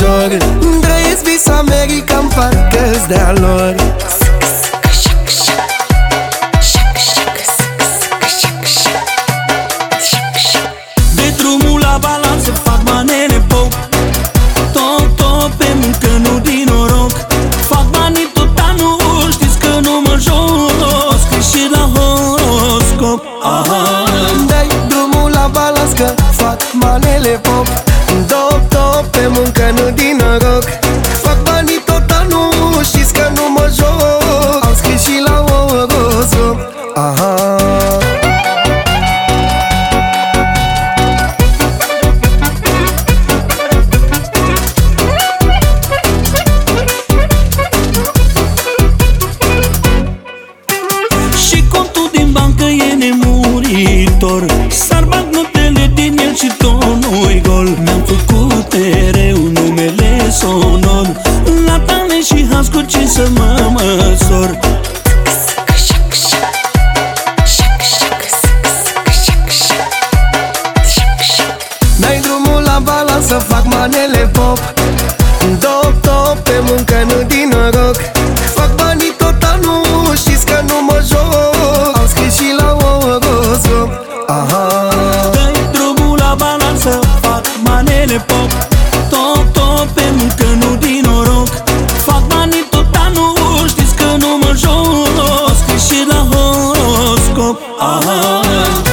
ușor. Trăiesc vis american, parcă-s de-a lor. De drumul la balanță fac manele pop. Top, top pe muncă, nu din noroc. Fac banii tot anul, știți că nu mă joc. Scris și la horoscop. Dai drumul la balans că fac manele pop. Top, top pe muncă, nu din noroc. Fac banii tot anul, știți că nu mă joc. Am scris și la horoscop. Și contul din bancă e nemuritor. S-ar bag notele din el și tot nu-i gol. Mi-am făcut mereu numele sonor. La talent și has cu ce să mă măsor. Dai drumul la balans să fac manele pop. Top, top pe muncă, nu din noroc. Fac banii tot anul, știți că nu mă joc. Am scris și la horoscop. Dai drumul la balanță, fac manele pop. Top, top pe muncă, nu din noroc. Fac banii tot anul, știți că nu mă joc. Scris și la horoscop.